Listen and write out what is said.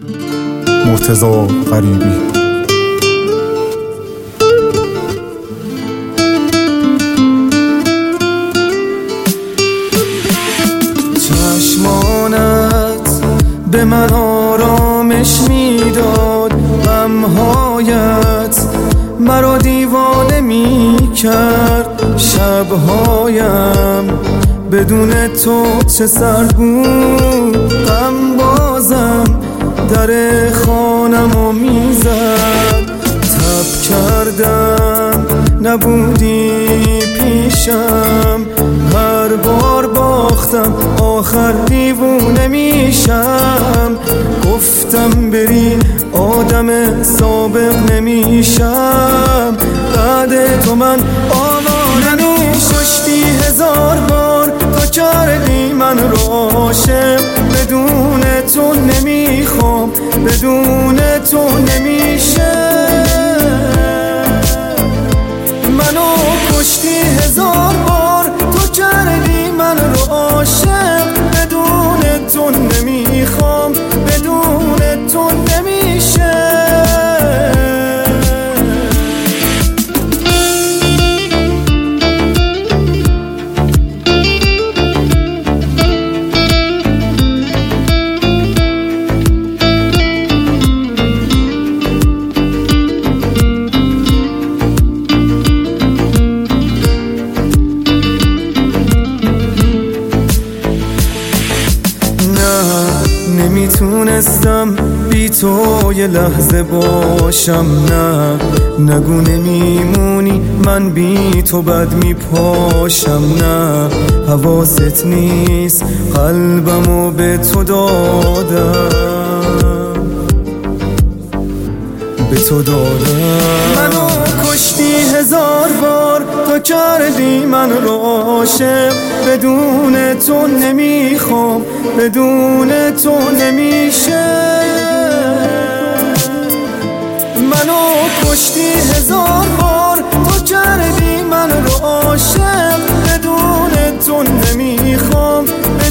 مرتضی غریبی. چشمانت به من آرامش میداد، غمهایت مرا دیوانه میکرد. شبهایم بدون تو چه سر بود، غم بازم در خانمو میزد. تب کردم نبودی پیشم، هر بار باختم آخر دیوونه میشم. گفتم بری آدم سابق نمیشم، بعد تو من آواره کشتی 1000 بار تا کردی من رو عاشق. بدون تو نمیخوام، بدون تو نمیشه. منو کشتی 1000 بار تو کردی من رو عاشق. بدون تو نمیخوام، بدون تو نمیشه. نمیتونستم بی تو یه لحظه باشم. نه نگو نمیمونی من بی تو بد میپاشم. نه حواست نیست قلبمو به تو دادم، به تو دادم. منو کشتی 1000 بار تا کردی من رو عاشق. بدون تو نمیخوام، بدون تو نمیشه. منو کشتی 1000 بار تا کردی من رو عاشق. بدون تو نمیخوام،